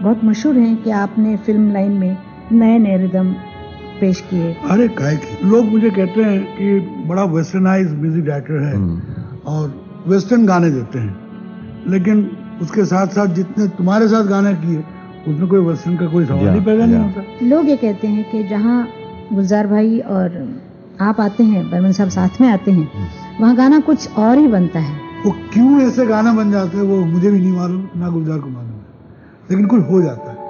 बहुत मशहूर हैं कि आपने फिल्म लाइन में नए नए रिदम पेश किए। अरे काय की लोग मुझे कहते हैं कि बड़ा वेस्टर्नाइज म्यूजिक डायरेक्टर है और वेस्टर्न गाने देते हैं, लेकिन उसके साथ साथ जितने तुम्हारे साथ गाने किए उसमें कोई वेस्टर्न का कोई सवाल ही पैदा नहीं होता। लोग ये कहते हैं कि जहाँ गुलजार भाई और आप आते हैं, बर्मन साहब साथ में आते हैं, वहाँ गाना कुछ और ही बनता है। वो क्यों ऐसे गाना बन जाते हैं वो मुझे भी नहीं मालूम, ना गुलजार को मालूम है, लेकिन कुछ हो जाता है।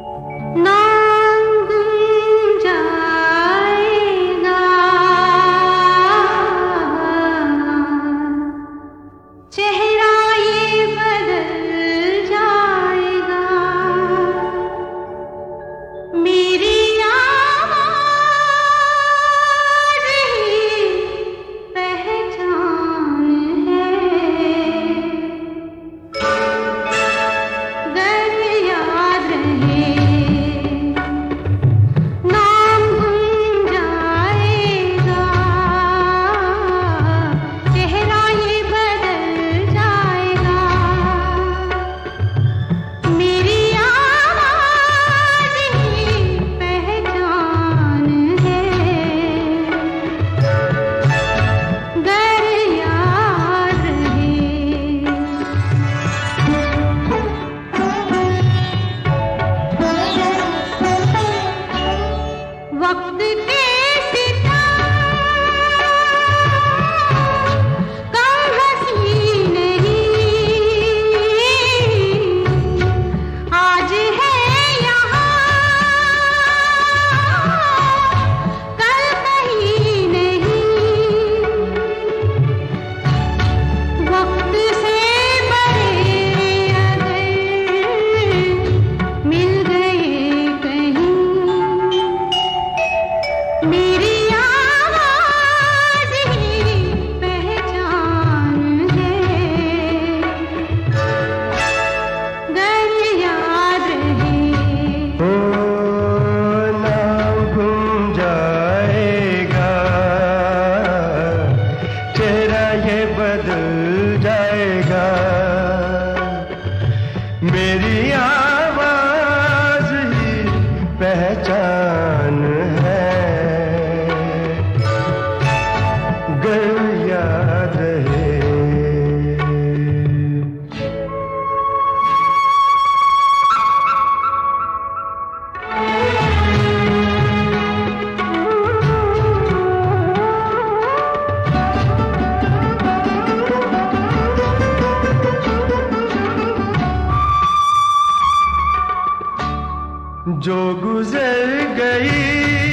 जो गुजर गई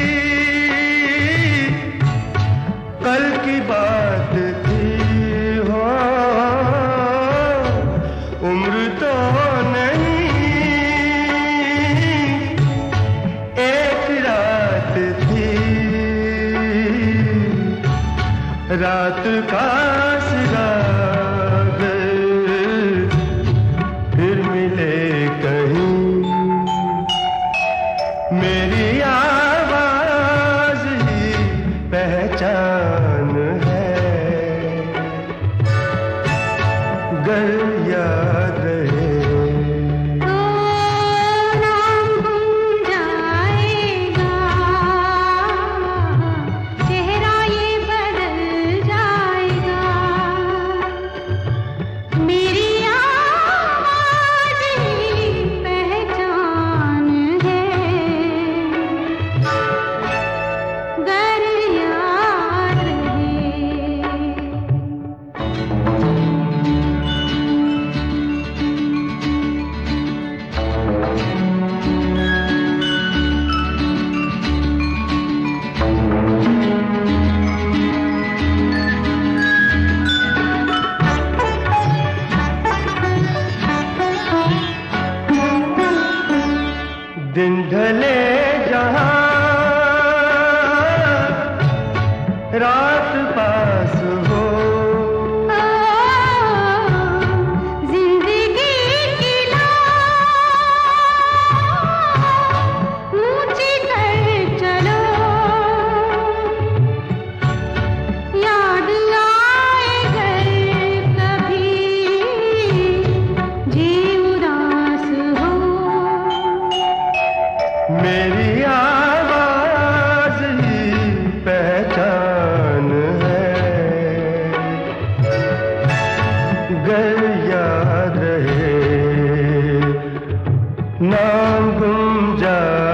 कल की बात थी हो, उम्र तो नहीं एक रात थी, रात का फिर मिले कहीं, मेरी आवाज ही पहचान है, गर याद रहे तो नाम गुम जाएगा, चेहरा ये बदल जाएगा, मेरी आवाज ही पहचान है। गर याद रहे नाम गुम जाए